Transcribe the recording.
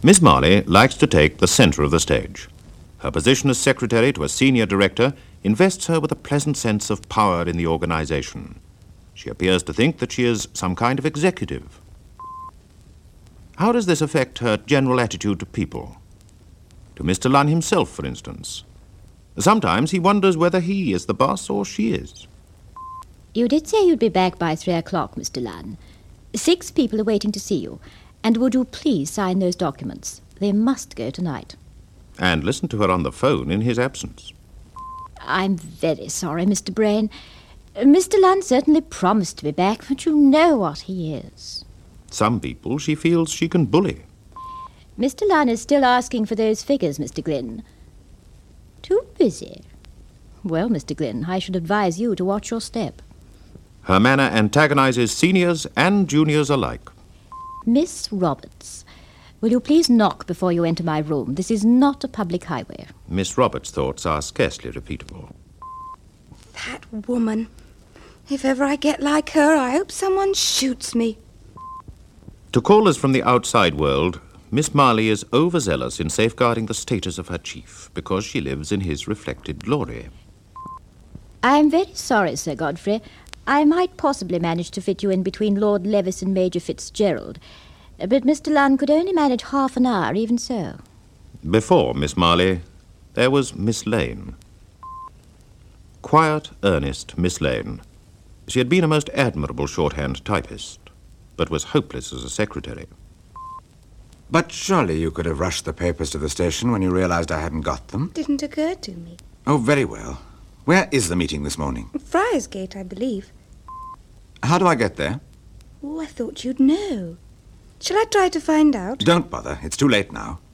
Miss Marley likes to take the centre of the stage. Her position as secretary to a senior director invests her with a pleasant sense of power in the organisation. She appears to think that she is some kind of executive. How does this affect her general attitude to people? To Mr. Lunn himself, for instance. Sometimes he wonders whether he is the boss or she is. You did say you'd be back by 3 o'clock, Mr. Lunn. 6 people are waiting to see you. And would you please sign those documents? They must go tonight. And listen to her on the phone in his absence. I'm very sorry, Mr. Brain. Mr. Lunn certainly promised to be back, but you know what he is. Some people she feels she can bully. Mr. Lunn is still asking for those figures, Mr. Glynn. Too busy. Well, Mr. Glynn, I should advise you to watch your step. Her manner antagonises seniors and juniors alike. Miss Roberts, will you please knock before you enter my room? This is not a public highway. Miss Roberts' thoughts are scarcely repeatable. That woman. If ever I get like her, I hope someone shoots me. To callers from the outside world, Miss Marley is overzealous in safeguarding the status of her chief because she lives in his reflected glory. I'm very sorry, Sir Godfrey. I might possibly manage to fit you in between Lord Levis and Major Fitzgerald, but Mr. Lunn could only manage half an hour, even so. Before Miss Marley, there was Miss Lane. Quiet, earnest Miss Lane. She had been a most admirable shorthand typist, but was hopeless as a secretary. But surely you could have rushed the papers to the station when you realized I hadn't got them. Didn't occur to me. Oh, very well. Where is the meeting this morning? Friarsgate, I believe. How do I get there? Oh, I thought you'd know. Shall I try to find out? Don't bother. It's too late now.